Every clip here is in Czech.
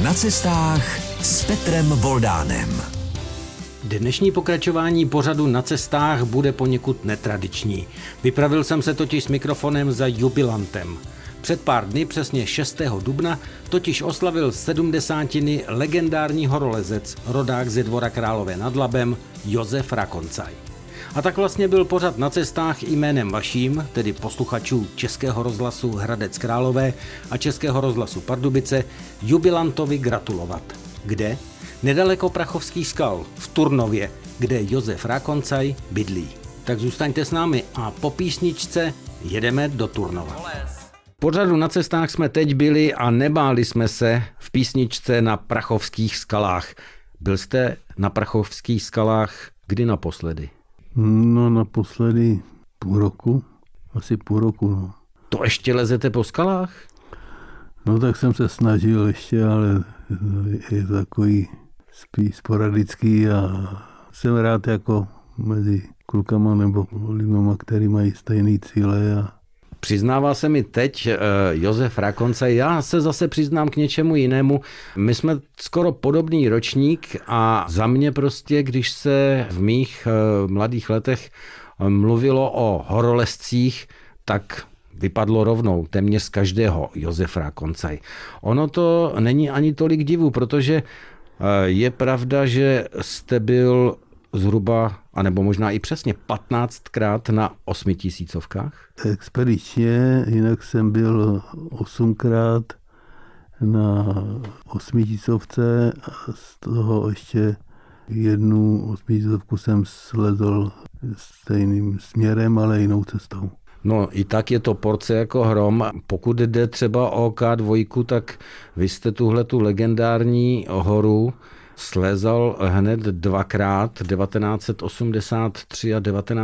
Na cestách s Petrem Voldánem. Dnešní pokračování pořadu Na cestách bude poněkud netradiční. Vypravil jsem se totiž s mikrofonem za jubilantem. Před pár dny, přesně 6. dubna, totiž oslavil 70. legendární horolezec, rodák ze Dvora Králové nad Labem, Josef Rakoncaj. A tak vlastně byl pořad Na cestách jménem vaším, tedy posluchačů Českého rozhlasu Hradec Králové a Českého rozhlasu Pardubice, jubilantovi gratulovat. Kde? Nedaleko Prachovských skal, v Turnově, kde Josef Rakoncaj bydlí. Tak zůstaňte s námi a po písničce jedeme do Turnova. V pořadu Na cestách jsme teď byli a nebáli jsme se v písničce na Prachovských skalách. Byl jste na Prachovských skalách kdy naposledy? No naposledy půl roku, asi půl roku. No. To ještě lezete po skalách? No tak jsem se snažil ještě, ale je to takový spíš sporadický a jsem rád jako mezi klukama nebo lidma, který mají stejné cíle. Přiznává se mi teď Josef Rakoncaj, já se zase přiznám k něčemu jinému. My jsme skoro podobný ročník a za mě prostě, když se v mých mladých letech mluvilo o horolezcích, tak vypadlo rovnou téměř z každého Josef Rakoncaj. Ono to není ani tolik divu, protože je pravda, že jste byl zhruba, anebo možná i přesně 15krát na 8000. Expedičně, jinak jsem byl 8krát na 8000 a z toho ještě jednu 8000 jsem slezl stejným směrem, ale jinou cestou. No i tak je to porce jako hrom. Pokud jde třeba o K2, tak vy jste tuhletu legendární horu slezal hned dvakrát, 1983 a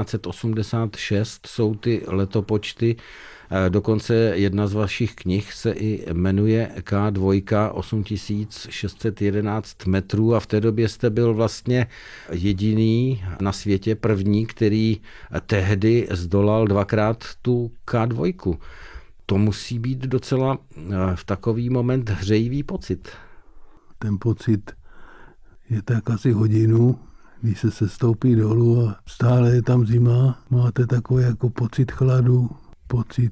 1986 jsou ty letopočty. Dokonce jedna z vašich knih se i jmenuje K2, 8611 metrů a v té době jste byl vlastně jediný na světě, první, který tehdy zdolal dvakrát tu K2. To musí být docela v takový moment hřejivý pocit. Ten pocit je tak asi hodinu, když se sestoupí dolů a stále je tam zima. Máte takový jako pocit chladu, pocit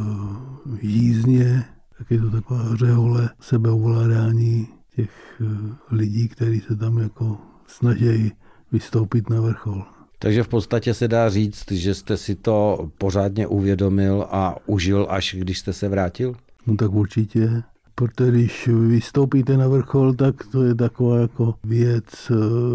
jízně, tak je to taková řehole sebeovládání těch lidí, kteří se tam jako snaží vystoupit na vrchol. Takže v podstatě se dá říct, že jste si to pořádně uvědomil a užil, až když jste se vrátil? No tak určitě. Protože když vystoupíte na vrchol, tak to je taková jako věc,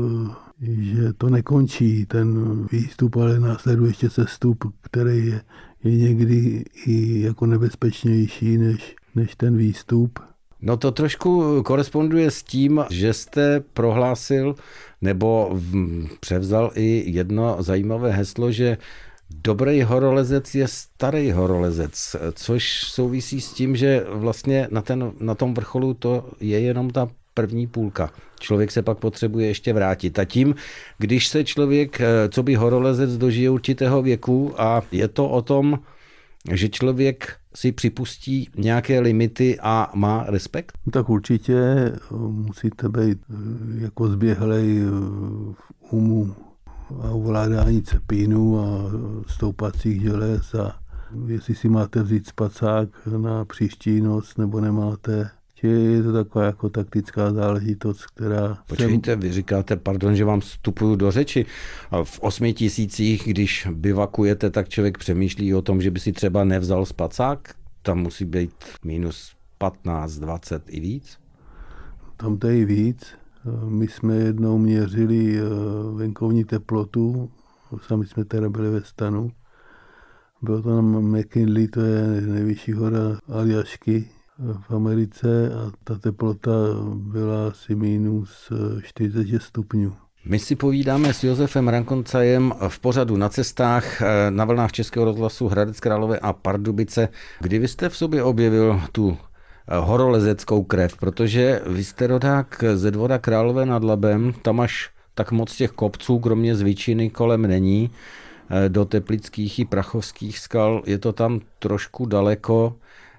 že to nekončí ten výstup, ale následuje ještě sestup, který je někdy i jako nebezpečnější než ten výstup. No to trošku koresponduje s tím, že jste prohlásil nebo převzal i jedno zajímavé heslo, že dobrý horolezec je starý horolezec, což souvisí s tím, že vlastně na tom vrcholu to je jenom ta první půlka. Člověk se pak potřebuje ještě vrátit. A tím, když se člověk, co by horolezec, dožije určitého věku a je to o tom, že člověk si připustí nějaké limity a má respekt? Tak určitě musíte být jako zběhlej v umu a ovládání cepínů a stoupacích želez a jestli si máte vzít spacák na příští noc nebo nemáte. Je to taková jako taktická záležitost, která... Počkejte, vy říkáte, pardon, že vám vstupuju do řeči. V 8000, když bivakujete, tak člověk přemýšlí o tom, že by si třeba nevzal spacák? Tam musí být minus 15, 20 i víc? Tam to je víc. My jsme jednou měřili venkovní teplotu, sami jsme teda byli ve stanu. Bylo to na McKinley, to je nejvyšší hora Aljašky v Americe a ta teplota byla asi minus 40 stupňů. My si povídáme s Josefem Rakoncajem v pořadu Na cestách na vlnách Českého rozhlasu Hradec Králové a Pardubice. Kdy vy jste v sobě objevil tu horolezeckou krev, protože vy jste rodák ze Dvora Králové nad Labem, tam až tak moc těch kopců, kromě Zvyčiny, kolem není. Do Teplických i Prachovských skal je to tam trošku daleko.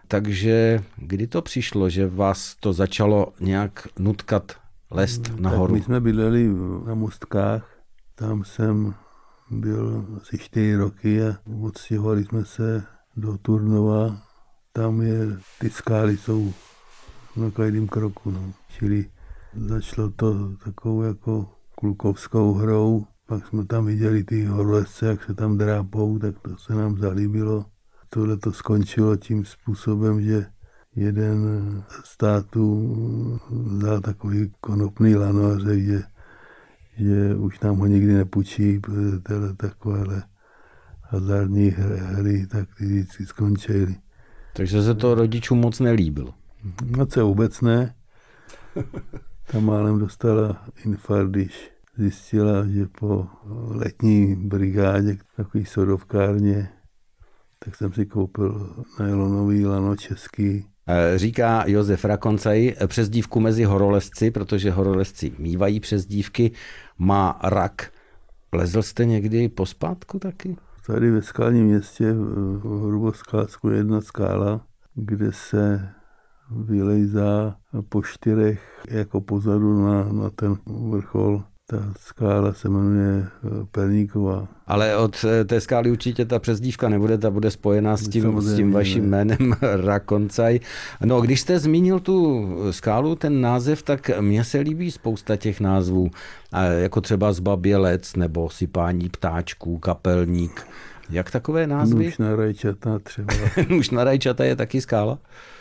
Takže kdy to přišlo, že vás to začalo nějak nutkat lézt nahoru? Tak my jsme bydleli na Mostkách, tam jsem byl asi 4 roky a odstěhovali jsme se do Turnova. Tam ty skály jsou na každém kroku. No. Čili začalo to takovou jako klukovskou hrou. Pak jsme tam viděli ty horolezce, jak se tam drápou, tak to se nám zalíbilo. Tohle to skončilo tím způsobem, že jeden z států vzal takový konopný lano a řekl, že už nám ho nikdy nepůjčí, protože takovéhle hazardní hry, tak ty vždycky skončily. Takže se to rodičům moc nelíbilo. Moc se vůbec ne. Ta málem dostala infarkt, když zjistila, že po letní brigádě, takový sodovkárně, tak jsem si koupil nylonový lano český. Říká Josef Rakoncaj přezdívku mezi horolezci, protože horolezci mívají přezdívky, má rak. Lezl jste někdy pospátku taky? Tady ve skalním městě v Hruboskalsku je jedna skála, kde se vylejzá po 4 jako pozadu na ten vrchol. Ta skála se jmenuje Perníková. Ale od té skály určitě ta přezdívka nebude, ta bude spojená s tím vaším jménem Rakoncaj. No, když jste zmínil tu skálu, ten název, tak mně se líbí spousta těch názvů, jako třeba Zbabělec nebo Sypání ptáčků, Kapelník. Jak takové názvy? Nůž na rajčata třeba. Nůž na rajčata je taky skála?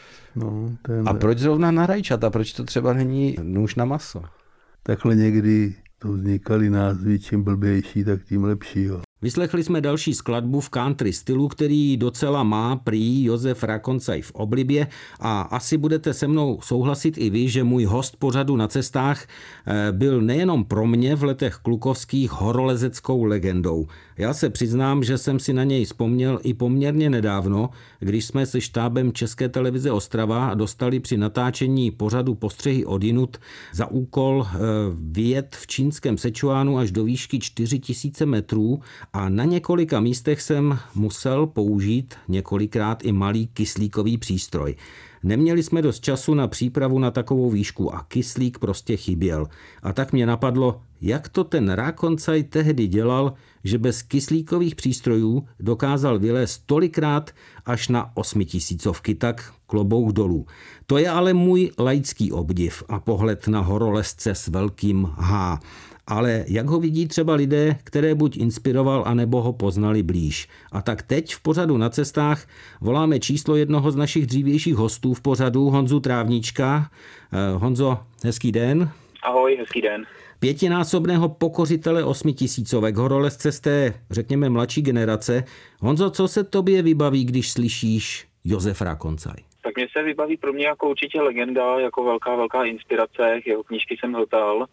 No, A proč zrovna na rajčata? Proč to třeba není nůž na maso? Takhle někdy to vznikaly názvy, čím blbější, tak tím lepší. Jo. Vyslechli jsme další skladbu v country stylu, který docela má prý Josef Rakoncaj v oblibě a asi budete se mnou souhlasit i vy, že můj host pořadu Na cestách byl nejenom pro mě v letech klukovských horolezeckou legendou. Já se přiznám, že jsem si na něj vzpomněl i poměrně nedávno, když jsme se štábem České televize Ostrava dostali při natáčení pořadu Postřehy odjinud za úkol vyjet v čínském Sečuánu až do výšky 4000 metrů a na několika místech jsem musel použít několikrát i malý kyslíkový přístroj. Neměli jsme dost času na přípravu na takovou výšku a kyslík prostě chyběl. A tak mě napadlo, jak to ten Rakoncaj tehdy dělal, že bez kyslíkových přístrojů dokázal vylézt tolikrát až na 8000, tak klobouk dolů. To je ale můj laický obdiv a pohled na horolezce s velkým H. Ale jak ho vidí třeba lidé, které buď inspiroval, anebo ho poznali blíž. A tak teď v pořadu Na cestách voláme číslo jednoho z našich dřívějších hostů v pořadu, Honzu Trávníčka. Honzo, hezký den. Ahoj, hezký den. 5násobného pokořitele 8000, horolezce z té, řekněme, mladší generace. Honzo, co se tobě vybaví, když slyšíš Josef Rakoncaj? Tak mě se vybaví pro mě jako určitě legenda, jako velká inspirace, jeho knížky jsem hltal,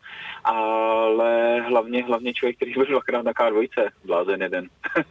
ale hlavně člověk, který byl 2krát na K2, blázen jeden.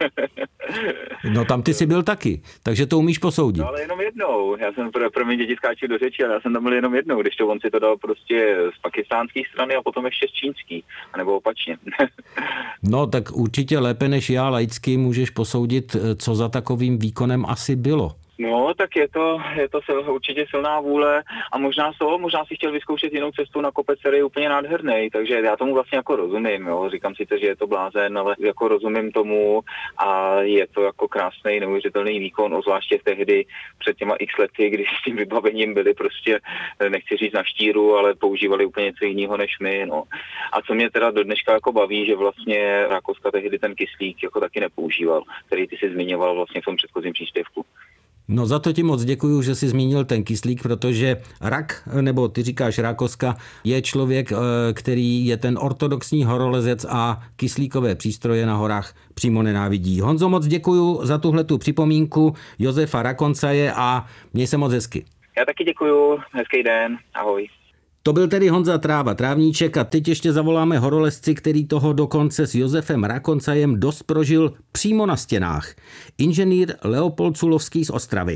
No tam ty jsi byl taky, takže to umíš posoudit. No ale jenom jednou, já jsem pro mě děti skáču do řeči, ale já jsem tam byl jenom jednou, když to on si to dal prostě z pakistánské strany a potom ještě z čínský, anebo opačně. No tak určitě lépe než já laicky můžeš posoudit, co za takovým výkonem asi bylo. No, tak je to určitě silná vůle a možná si chtěl vyzkoušet jinou cestu na kopec, který je úplně nádherný, takže já tomu vlastně jako rozumím, jo, říkám sice, že je to blázen, ale jako rozumím tomu a je to jako krásný, neuvěřitelný výkon, zvláště tehdy před těma x lety, když s tím vybavením byli prostě, nechci říct na štíru, ale používali úplně něco jiného než my, no. A co mě teda do dneška jako baví, že vlastně Rakoska tehdy ten kyslík jako taky nepoužíval, který ty si zmiňoval vlastně v tom předchozím příspěvku. No za to ti moc děkuju, že jsi zmínil ten kyslík, protože Rak, nebo ty říkáš Rakoska, je člověk, který je ten ortodoxní horolezec a kyslíkové přístroje na horách přímo nenávidí. Honzo, moc děkuju za tuhletu připomínku Josefa Rakoncaje a měj se moc hezky. Já taky děkuju, hezký den, ahoj. To byl tedy Honza Trávníček a teď ještě zavoláme horolezci, který toho dokonce s Josefem Rakoncajem dost prožil přímo na stěnách. Inženýr Leopold Culovský z Ostravy.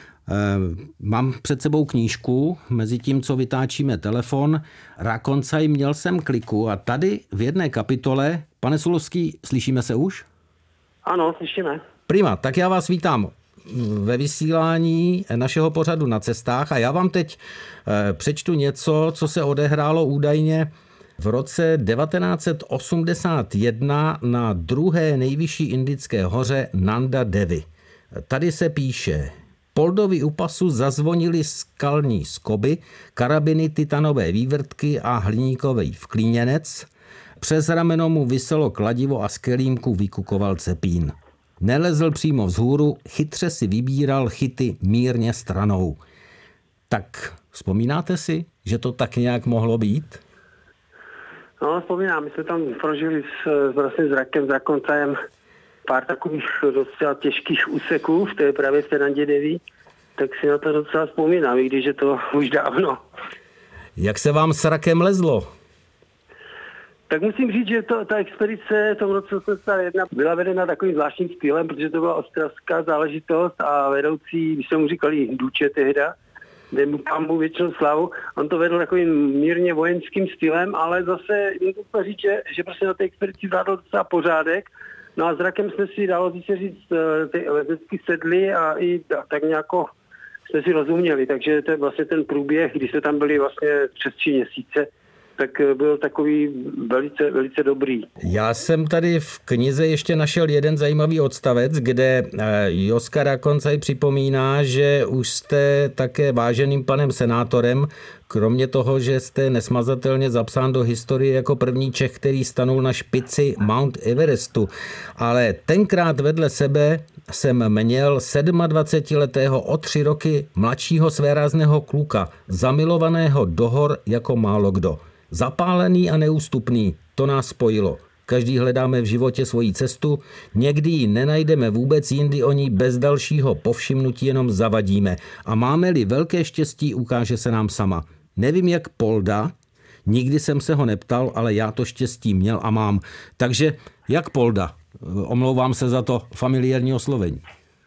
Mám před sebou knížku, mezi tím, co vytáčíme telefon. Rakoncaj měl jsem kliku a tady v jedné kapitole, pane Culovský, slyšíme se už? Ano, slyšíme. Prima, tak já vás vítám ve vysílání našeho pořadu Na cestách a já vám teď přečtu něco, co se odehrálo údajně v roce 1981 na druhé nejvyšší indické hoře Nanda Devi. Tady se píše: Poldovi u pasu zazvonily skalní skoby, karabiny, titanové vývrtky a hliníkový vklíněnec. Přes rameno mu viselo kladivo a z kelímku vykukoval cepín. Nelezl přímo vzhůru, chytře si vybíral chyty mírně stranou. Tak vzpomínáte si, že to tak nějak mohlo být? No, vzpomínám, my jsme tam prožili s Rakoncajem pár takových docela těžkých úseků právě v té Nandě Devi, tak si na to docela vzpomínám, i když je to už dávno. Jak se vám s Rakem lezlo? Tak musím říct, že ta expedice v tom roce 1981 byla vedena takovým zvláštním stylem, protože to byla ostravská záležitost a vedoucí, když jsme mu říkali Duče tehda, kde mu pambu věčnou slavu, on to vedl takovým mírně vojenským stylem, ale zase musím říct, že prostě na té expedici zvládl docela pořádek. No a s Rakem jsme si, dalo se říct, ty lezecky sedli a i tak nějako jsme si rozuměli, takže to je vlastně ten průběh, když jsme tam byli vlastně přes 3 měsíce, tak byl takový velice, velice dobrý. Já jsem tady v knize ještě našel jeden zajímavý odstavec, kde Joska Rakoncaj připomíná, že už jste také váženým panem senátorem, kromě toho, že jste nesmazatelně zapsán do historie jako první Čech, který stanul na špici Mount Everestu. Ale tenkrát vedle sebe jsem měl 27letého o 3 roky mladšího svérázného kluka, zamilovaného do hor jako málo kdo. Zapálený a neústupný, to nás spojilo. Každý hledáme v životě svoji cestu, někdy ji nenajdeme vůbec, jindy o ní bez dalšího povšimnutí jenom zavadíme. A máme-li velké štěstí, ukáže se nám sama. Nevím jak Polda, nikdy jsem se ho neptal, ale já to štěstí měl a mám. Takže jak Polda? Omlouvám se za to familiární oslovení.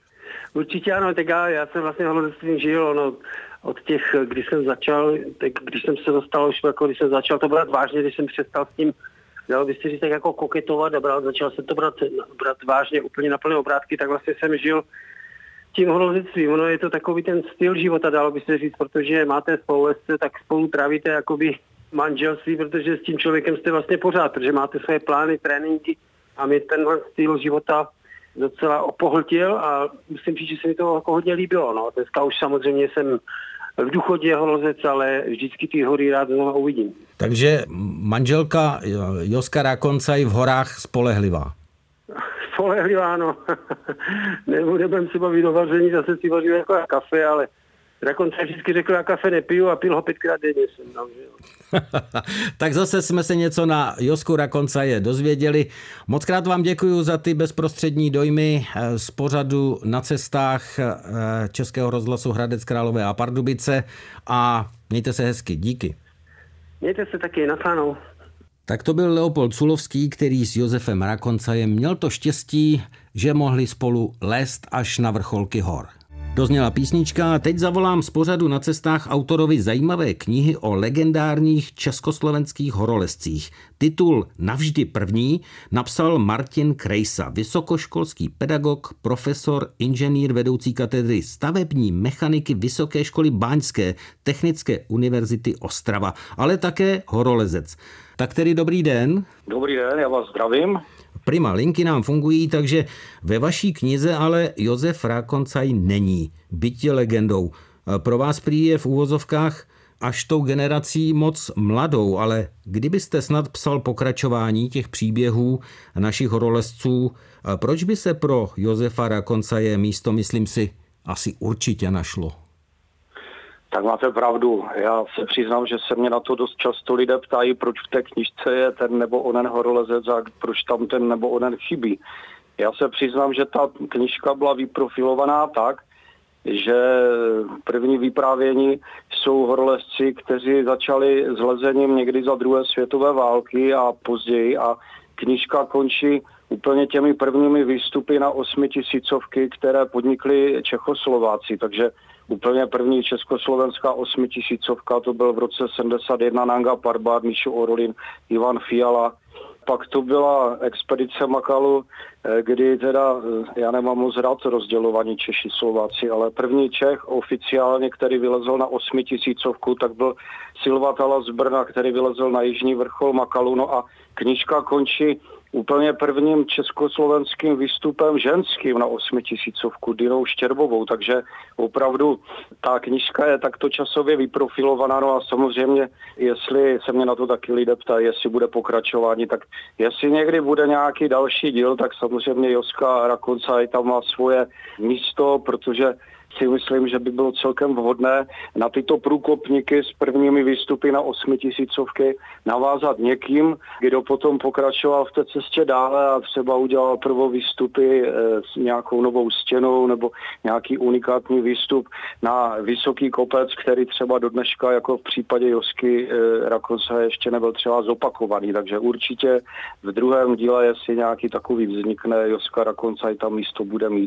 Určitě ano, tak já jsem vlastně holodectvím žil, od těch, když jsem začal, tak když jsem se dostal už, jako když jsem začal to brát vážně, když jsem přestal s tím, dalo by se říct tak jako koketovat a začal jsem to brát vážně, úplně na plné obrátky, tak vlastně jsem žil tím holodectvím. Ono je to takový ten styl života, dalo by se říct, protože máte spolulezce, tak spolu trávíte jakoby manželství, protože s tím člověkem jste vlastně pořád, protože máte své plány, tréninky a mě tenhle styl života docela opohltil a musím říct, že se mi to jako hodně líbilo. No. Dneska už samozřejmě jsem v důchodě holozec, ale vždycky ty hory rád znovu uvidím. Takže manželka Joska Rakoncaj v horách spolehlivá. Spolehlivá, no. Nebudeme si bavit o vaření, zase si vařil jako kafe, ale Rakoncaj vždycky řekl, já kafe nepiju a pil ho 5krát denně. Tak zase jsme se něco na Josku Rakoncaje dozvěděli. Mockrát vám děkuji za ty bezprostřední dojmy z pořadu Na cestách Českého rozhlasu Hradec Králové a Pardubice a mějte se hezky. Díky. Mějte se taky, naslánou. Tak to byl Leopold Culovský, který s Josefem Rakoncajem měl to štěstí, že mohli spolu lézt až na vrcholky hor. Dozněla písnička a teď zavolám z pořadu Na cestách autorovi zajímavé knihy o legendárních československých horolezcích. Titul Navždy první napsal Martin Krejsa, vysokoškolský pedagog, profesor, inženýr, vedoucí katedry stavební mechaniky Vysoké školy báňské Technické univerzity Ostrava, ale také horolezec. Tak tedy dobrý den. Dobrý den, já vás zdravím. Prima, linky nám fungují, takže ve vaší knize ale Josef Rakoncaj není, byť je legendou. Pro vás prý je v úvozovkách až tou generací moc mladou, ale kdybyste snad psal pokračování těch příběhů našich horolezců, proč by se pro Josefa Rakoncaje místo, myslím si, asi určitě našlo? Tak máte pravdu. Já se přiznám, že se mě na to dost často lidé ptají, proč v té knížce je ten nebo onen horolezec a proč tam ten nebo onen chybí. Já se přiznám, že ta knížka byla vyprofilovaná tak, že první vyprávění jsou horolezci, kteří začali s lezením někdy za druhé světové války a později a knížka končí úplně těmi prvními výstupy na 8000, které podnikli Čechoslováci, takže úplně první československá 8000, to byl v roce 71 Nanga Parbat, Mišo Orolin, Ivan Fiala Pak to byla expedice Makalu, kdy teda, já nemám moc rád rozdělování Češi Slováci, ale první Čech oficiálně, který vylezl na 8000, tak byl Silvatala z Brna, který vylezl na jižní vrchol Makalu. No a knížka končí úplně prvním československým výstupem ženským na 8000 Dinou Štěrbovou, takže opravdu ta knížka je takto časově vyprofilovaná, no a samozřejmě, jestli se mě na to taky lidé ptají, jestli bude pokračování, tak jestli někdy bude nějaký další díl, tak samozřejmě Joska Rakoncaj tam má svoje místo, protože si myslím, že by bylo celkem vhodné na tyto průkopníky s prvními výstupy na 8000 navázat někým, kdo potom pokračoval v té cestě dále a třeba udělal prvou výstupy s nějakou novou stěnou nebo nějaký unikátní výstup na vysoký kopec, který třeba do dneška jako v případě Josky Rakonce ještě nebyl třeba zopakovaný. Takže určitě v druhém díle, jestli nějaký takový vznikne, Joska Rakonce tam místo bude mít.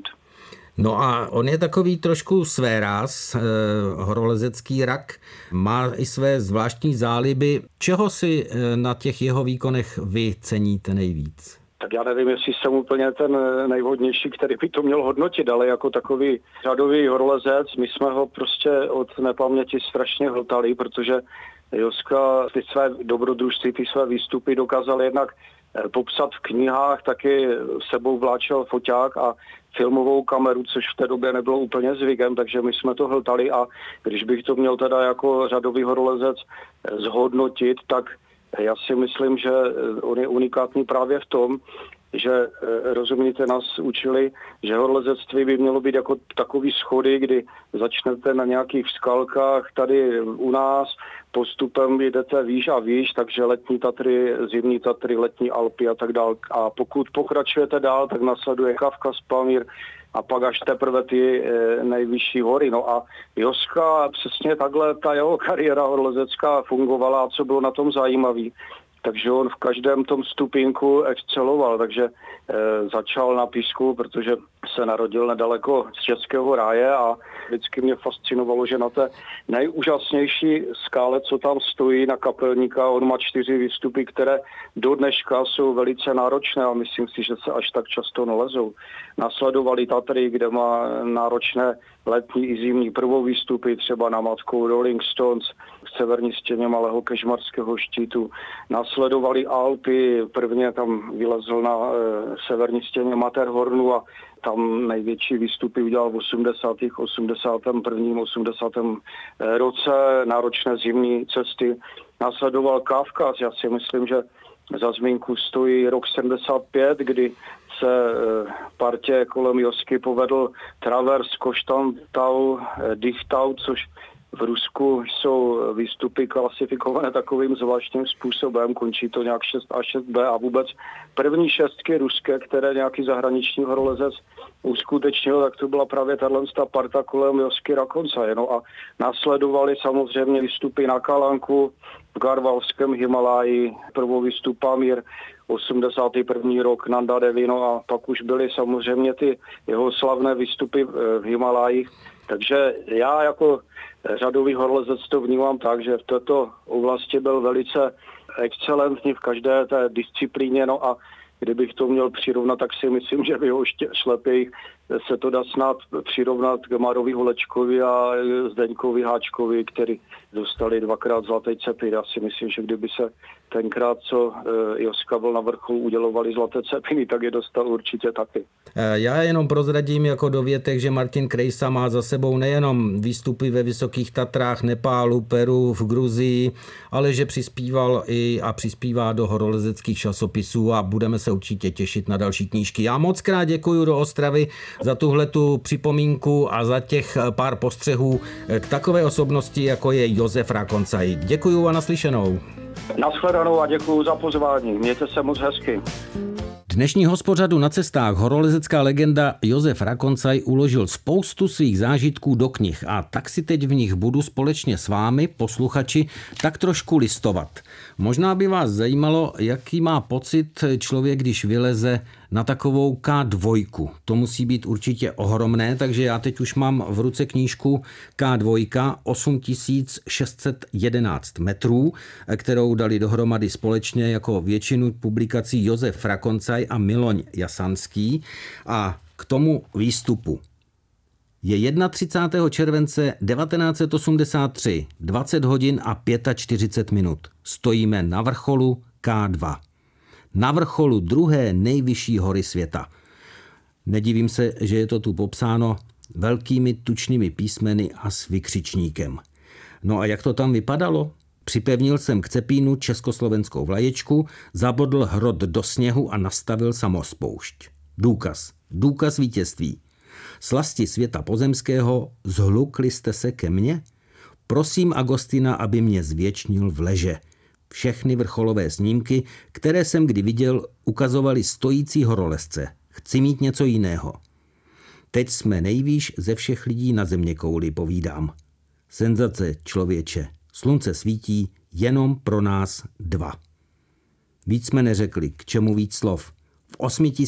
No a on je takový trošku svéráz, horolezecký rak, má i své zvláštní záliby. Čeho si na těch jeho výkonech vy ceníte nejvíc? Tak já nevím, jestli jsem úplně ten nejvhodnější, který by to měl hodnotit, ale jako takový řadový horolezec, my jsme ho prostě od nepaměti strašně hltali, protože Joska ty své dobrodružství, ty své výstupy dokázal jednak popsat v knihách, taky sebou vláčel foťák a filmovou kameru, což v té době nebylo úplně zvykem, takže my jsme to hltali a když bych to měl teda jako řadový horolezec zhodnotit, tak já si myslím, že on je unikátní právě v tom, že rozumíte, nás učili, že horolezectví by mělo být jako takový schody, kdy začnete na nějakých skalkách tady u nás, postupem jdete výš a výš, takže letní Tatry, zimní Tatry, letní Alpy a tak dál. A pokud pokračujete dál, tak nasleduje Kavkaz, Pamír a pak až teprve ty nejvyšší hory. No a Joska, přesně takhle ta jeho kariéra horolezecká fungovala a co bylo na tom zajímavý. Takže on v každém tom stupínku exceloval, takže začal na písku, protože se narodil nedaleko z Českého ráje a vždycky mě fascinovalo, že na té nejúžasnější skále, co tam stojí na Kapelníka, on má 4 výstupy, které do dneška jsou velice náročné a myslím si, že se až tak často nalezou. Nasledovali Tatry, kde má náročné letní i zimní prvou výstupy, třeba na Matkou Rolling Stones, v severní stěně Malého Kežmarského štítu. Nasledovali Alpy, prvně tam vylezl na severní stěně Matterhornu a tam největší výstupy udělal v 81. 80. roce, náročné zimní cesty. Následoval Kavkaz, já si myslím, že za zmínku stojí rok 75, kdy se partě kolem Josky povedl travers Koštantau, Dichtau, což v Rusku jsou výstupy klasifikované takovým zvláštním způsobem, končí to nějak 6A, 6B a vůbec první 6 ruské, které nějaký zahraniční horolezec uskutečnil, tak to byla právě tato parta kolem Josky Rakoncaje. No a následovali samozřejmě výstupy na Kalanku, v Garvalském Himaláji, prvou výstup Pamír, 81. rok Nanda Devi, no a pak už byly samozřejmě ty jeho slavné výstupy v Himalájích. Takže já jako řadový horolezec to vnímám tak, že v této oblasti byl velice excelentní v každé té disciplíně, no a kdybych to měl přirovnat, tak si myslím, že v jeho šlepějích se to dá snad přirovnat k Marovi Holečkovi a Zdeňkovi Háčkovi, který dostali 2krát zlaté cepy. Já si myslím, že kdyby se tenkrát, co Joska byl na vrcholu, udělovali zlaté cepiny, tak je dostal určitě taky. Já jenom prozradím jako dovětek, že Martin Krejsa má za sebou nejenom výstupy ve Vysokých Tatrách, Nepálu, Peru, v Gruzii, ale že přispíval i a přispívá do horolezeckých časopisů a budeme se určitě těšit na další knížky. Já moc krát děkuju do Ostravy za tuhletu připomínku a za těch pár postřehů k takové osobnosti, jako je Josef Rakoncaj. Děkuju a naslyšenou. Naschledanou a děkuju za pozvání. Mějte se moc hezky. Dnešního z pořadu Na cestách horolezecká legenda Josef Rakoncaj uložil spoustu svých zážitků do knih a tak si teď v nich budu společně s vámi, posluchači, tak trošku listovat. Možná by vás zajímalo, jaký má pocit člověk, když vyleze na takovou K2. To musí být určitě ohromné, takže já teď už mám v ruce knížku K2 8611 metrů, kterou dali dohromady společně jako většinu publikací Josef Rakoncaj a Miloň Jasanský. A k tomu výstupu. Je 31. července 1983, 20 hodin a 45 minut. Stojíme na vrcholu K2. Na vrcholu druhé nejvyšší hory světa. Nedivím se, že je to tu popsáno velkými tučnými písmeny a s vykřičníkem. No a jak to tam vypadalo? Připevnil jsem k cepínu československou vlaječku, zabodl hrot do sněhu a nastavil samospoušť. Důkaz vítězství. Slasti světa pozemského, zhlukli jste se ke mně? Prosím Agostina, aby mě zvěčnil v leže. Všechny vrcholové snímky, které jsem kdy viděl, ukazovaly stojící horolezce. Chci mít něco jiného. Teď jsme nejvýš ze všech lidí na zeměkouli, povídám. Senzace, člověče. Slunce svítí jenom pro nás dva. Víc jsme neřekli, k čemu víc slov. V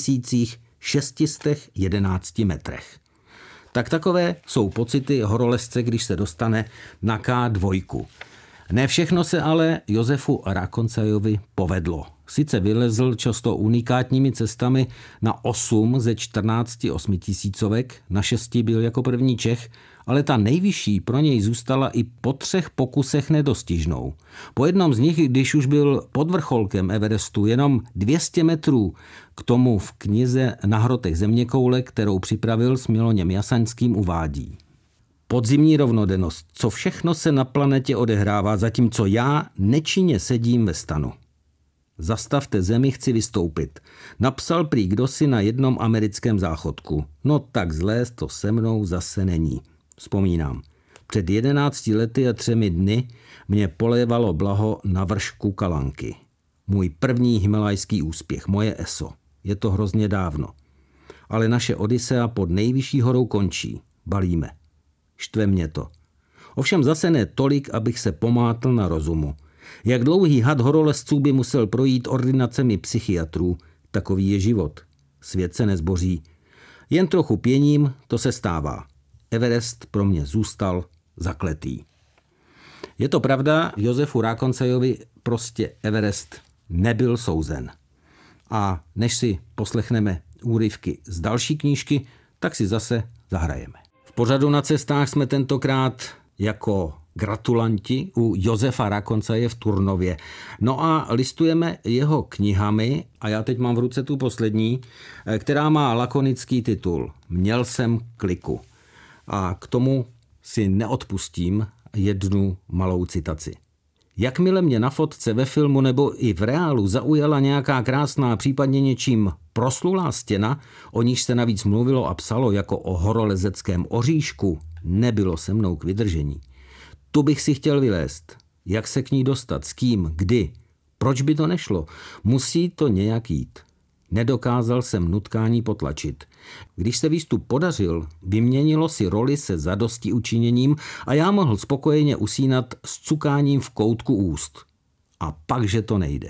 8611 metrech. Tak takové jsou pocity horolezce, když se dostane na K2. Ne všechno se ale Josefu Rakoncajovi povedlo. Sice vylezl často unikátními cestami na 8 ze 14 osmitisícovek, na 6 byl jako první Čech, ale ta nejvyšší pro něj zůstala i po 3 pokusech nedostižnou. Po jednom z nich, když už byl pod vrcholkem Everestu jenom 200 metrů, k tomu v knize Na hrotech zeměkoule, kterou připravil s Miloněm Jasanským, uvádí. Podzimní rovnodennost, co všechno se na planetě odehrává, zatímco já nečinně sedím ve stanu. Zastavte zemi, chci vystoupit. Napsal prý kdosi na jednom americkém záchodku. No tak zlé to se mnou zase není. Vzpomínám. Před 11 lety a 3 dny mě polévalo blaho na vršku Kalanky. Můj první himalajský úspěch, moje ESO. Je to hrozně dávno. Ale naše Odysea pod nejvyšší horou končí. Balíme. Štve mě to. Ovšem zase ne tolik, abych se pomátl na rozumu. Jak dlouhý had horolezců by musel projít ordinacemi psychiatrů, takový je život. Svět se nezboří. Jen trochu pěním, to se stává. Everest pro mě zůstal zakletý. Je to pravda, Josefu Rakoncajovi prostě Everest nebyl souzen. A než si poslechneme úryvky z další knížky, tak si zase zahrajeme. V pořadu Na cestách jsme tentokrát jako gratulanti u Josefa Rakoncaje v Turnově. No a listujeme jeho knihami a já teď mám v ruce tu poslední, která má lakonický titul Měl jsem kliku. A k tomu si neodpustím jednu malou citaci. Jakmile mě na fotce, ve filmu nebo i v reálu zaujala nějaká krásná, případně něčím proslulá stěna, o níž se navíc mluvilo a psalo jako o horolezeckém oříšku, nebylo se mnou k vydržení. Tu bych si chtěl vylézt. Jak se k ní dostat? S kým? Kdy? Proč by to nešlo? Musí to nějak jít. Nedokázal jsem nutkání potlačit. Když se výstup podařil, vyměnilo si roli se zadosti učiněním a já mohl spokojeně usínat s cukáním v koutku úst. A pak, že to nejde.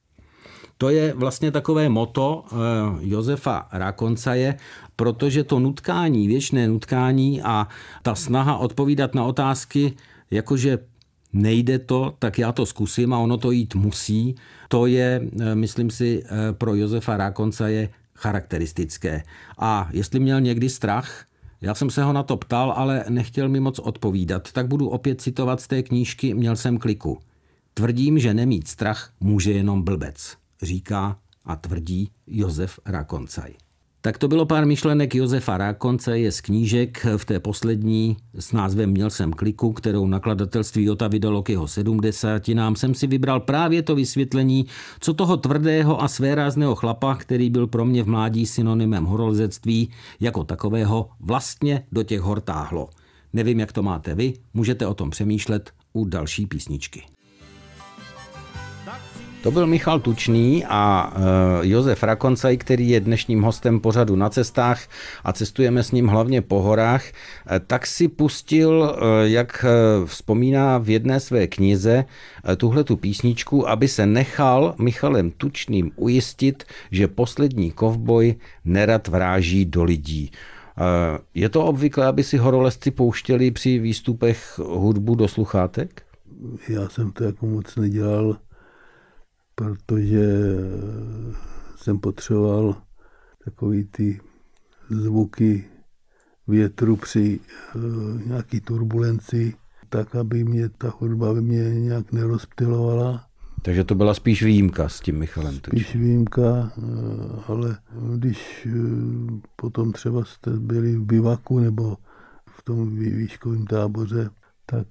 To je vlastně takové motto Josefa Rakoncaje, protože to nutkání, věčné nutkání a ta snaha odpovídat na otázky, jakože nejde to, tak já to zkusím a ono to jít musí, to je, myslím si, pro Josefa Rakoncaje charakteristické. A jestli měl někdy strach, já jsem se ho na to ptal, ale nechtěl mi moc odpovídat, tak budu opět citovat z té knížky Měl jsem kliku. Tvrdím, že nemít strach může jenom blbec, říká a tvrdí Josef Rakoncaj. Tak to bylo pár myšlenek Josefa Rakoncaje z knížek v té poslední s názvem Měl jsem kliku, kterou nakladatelství Jota vydalo k jeho 70. Jsem si vybral právě to vysvětlení, co toho tvrdého a svérázného chlapa, který byl pro mě v mládí synonymem horolezectví, jako takového vlastně do těch hor táhlo. Nevím, jak to máte vy, můžete o tom přemýšlet u další písničky. Tak si To byl Michal Tučný a Josef Rakoncaj, který je dnešním hostem pořadu Na cestách a cestujeme s ním hlavně po horách, tak si pustil, jak vzpomíná v jedné své knize, tuhletu písničku, aby se nechal Michalem Tučným ujistit, že poslední kovboj nerad vráží do lidí. Je to obvyklé, aby si horolezci pouštěli při výstupech hudbu do sluchátek? Já jsem to jako moc nedělal, protože jsem potřeboval takový ty zvuky větru při nějaký turbulenci, tak, aby mě ta hudba nějak nerozptylovala. Takže to byla spíš výjimka s tím Michalem. Spíš výjimka, ale když potom třeba jste byli v bivaku nebo v tom výškovém táboře, tak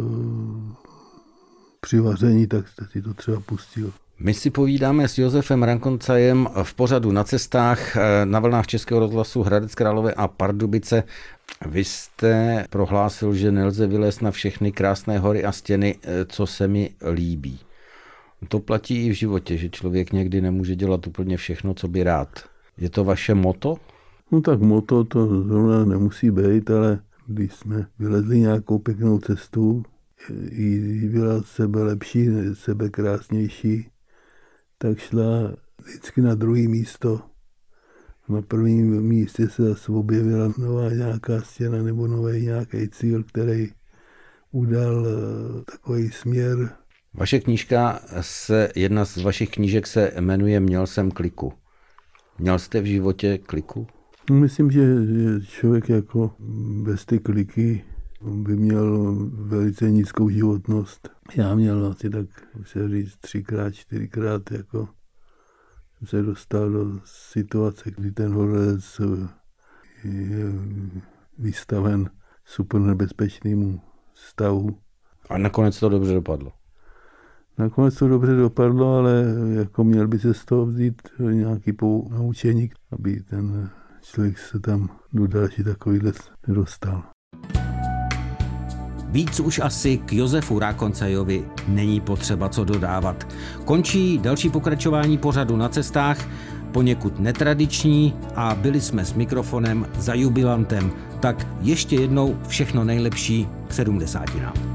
při vaření, tak jste si to třeba pustil. My si povídáme s Josefem Rakoncajem v pořadu Na cestách na vlnách Českého rozhlasu Hradec Králové a Pardubice. Vy jste prohlásil, že nelze vylézt na všechny krásné hory a stěny, co se mi líbí. To platí i v životě, že člověk někdy nemůže dělat úplně všechno, co by rád. Je to vaše motto? No tak motto to zrovna nemusí být, ale když jsme vylezli nějakou pěknou cestu, i byla sebe lepší, sebe krásnější, tak šla vždycky na druhé místo. Na prvním místě se zase objevila nová nějaká stěna nebo nový nějaký cíl, který udal takový směr. Vaše knížka jedna z vašich knížek se jmenuje Měl jsem kliku. Měl jste v životě kliku? Myslím, že člověk jako bez ty kliky by měl velice nízkou životnost. Já měl asi tak, se říct, 3x, 4x, jako se dostal do situace, kdy ten horolezec je vystaven super nebezpečnému stavu. A nakonec to dobře dopadlo. Nakonec to dobře dopadlo, ale jako měl by se z toho vzít nějaký poučení, aby ten člověk se tam do další takovýhle nedostal. Víc už asi k Josefu Rakoncajovi není potřeba co dodávat. Končí další pokračování pořadu Na cestách, poněkud netradiční a byli jsme s mikrofonem za jubilantem. Tak ještě jednou všechno nejlepší k 70.